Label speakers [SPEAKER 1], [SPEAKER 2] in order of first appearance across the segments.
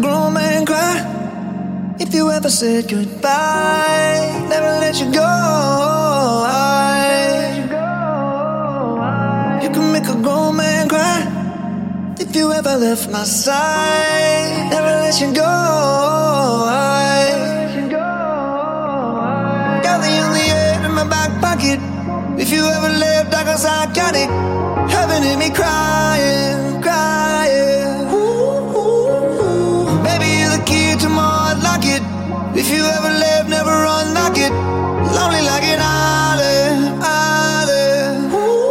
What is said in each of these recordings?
[SPEAKER 1] grown man cry if you ever said goodbye. Never let you go. You can make a grown man cry if you ever left my side. Never let you go. Got the only air in my back pocket. If you ever left, I got psychotic. Heaven in me crying, crying. Baby, you're the key to my heart, lock it. If you ever left, never unlock it. Lonely like an island, island.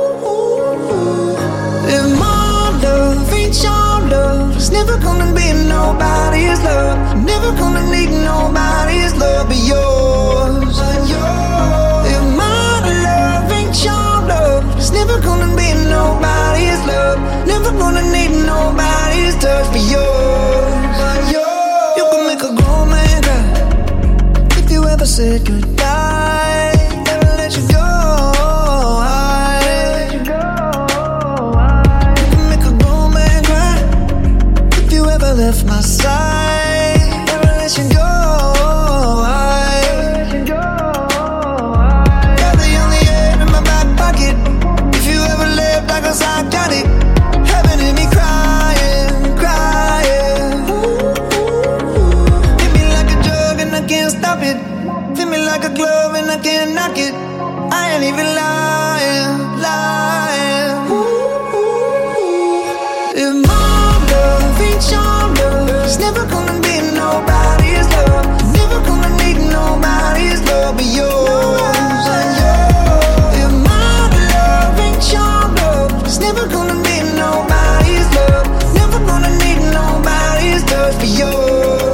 [SPEAKER 1] If my love ain't your love, it's never gonna be nobody's love. Never gonna need nobody's love but yours. If my love ain't your love, it's never gonna be nobody's love. Never gonna need nobody's touch but yours. You can make a grown man cry if you ever said goodbye. Never let you go. You can make a grown man cry if you ever left my side. Never let you go. Got the only air in my back pocket. If you ever left, I guess I got it. Heaven in me crying, crying. Hit me like a drug and I can't stop it. Fit me like a glove and I can't knock it. I ain't even lying, lying. If my love ain't your love, it's never gonna be nobody's love. Never gonna need nobody's love but yours. If my love ain't your love, it's never gonna be nobody's love. Never gonna need nobody's touch but yours.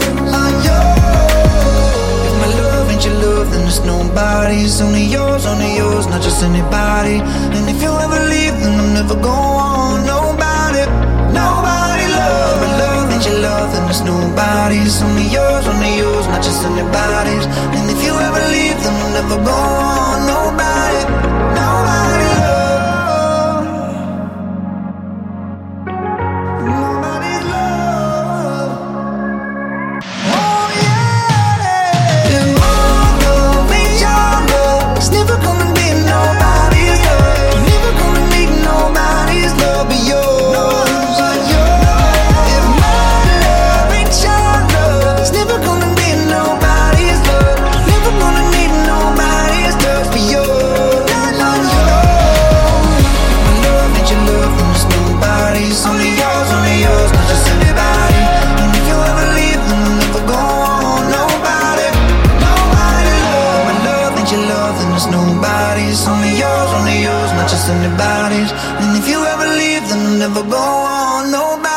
[SPEAKER 1] If my love ain't your love, then it's nobody's. Only yours, not just anybody. And if you ever leave, then I'm never going. Nobody, nobody love. My love ain't your love, then it's nobody's. Only yours, not just anybody's. And if you ever leave, then I'm never going. Nobody, nobody love. Nobody's love. Oh yeah. If my love ain't your love, it's never gonna be nobody's love. Never gonna need nobody's love but yours. If my love ain't your love, it's never gonna be nobody's love. Never gonna need nobody's touch but yours. My love ain't your love, then it's nobody's. Only yours, not just anybody. And if you ever leave, then I'll never go on. Nobody, nobody love. My love ain't your love, then it's nobody's. Only yours, not just anybody's. And if you ever leave, then I'll never go on. Nobody.